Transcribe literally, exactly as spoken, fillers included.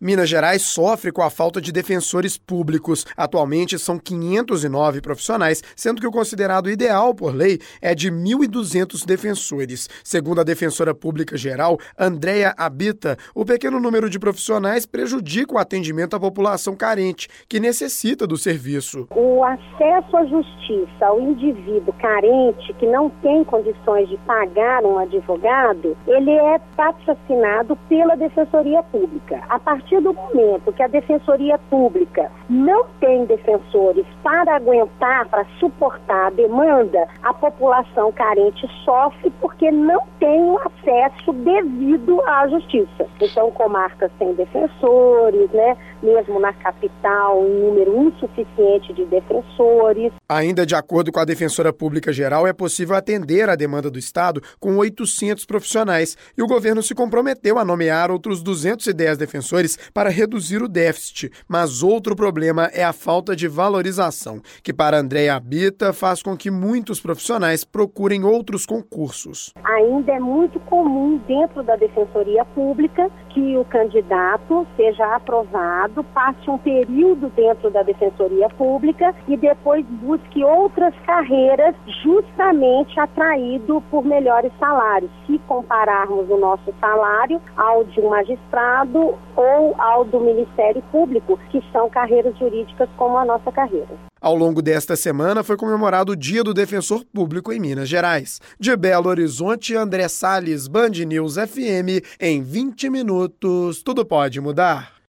Minas Gerais sofre com a falta de defensores públicos. Atualmente são quinhentos e nove profissionais, sendo que o considerado ideal por lei é de mil e duzentos defensores. Segundo a defensora pública geral, Andréia Abita, o pequeno número de profissionais prejudica o atendimento à população carente, que necessita do serviço. O acesso à justiça ao indivíduo carente, que não tem condições de pagar um advogado, ele é patrocinado pela Defensoria Pública. A partir do momento que a Defensoria Pública não tem defensores para aguentar, para suportar a demanda, a população carente sofre porque não tem o acesso devido à justiça. Então, comarcas sem defensores, né? Mesmo na capital, um número insuficiente de defensores. Ainda de acordo com a Defensora Pública Geral, é possível atender a demanda do Estado com oitocentos profissionais e o governo se comprometeu a nomear outros duzentos e dez defensores para reduzir o déficit. Mas outro problema é a falta de valorização, que para Andréia Abita faz com que muitos profissionais procurem outros concursos. Ainda é muito comum dentro da Defensoria Pública que o candidato seja aprovado, passe um período dentro da Defensoria Pública e depois busque outras carreiras justamente atraído por melhores salários. Se compararmos o nosso salário ao de um magistrado ou ao do Ministério Público, que são carreiras jurídicas como a nossa carreira. Ao longo desta semana foi comemorado o Dia do Defensor Público em Minas Gerais. De Belo Horizonte, André Salles, Band News F M, em vinte minutos, tudo pode mudar.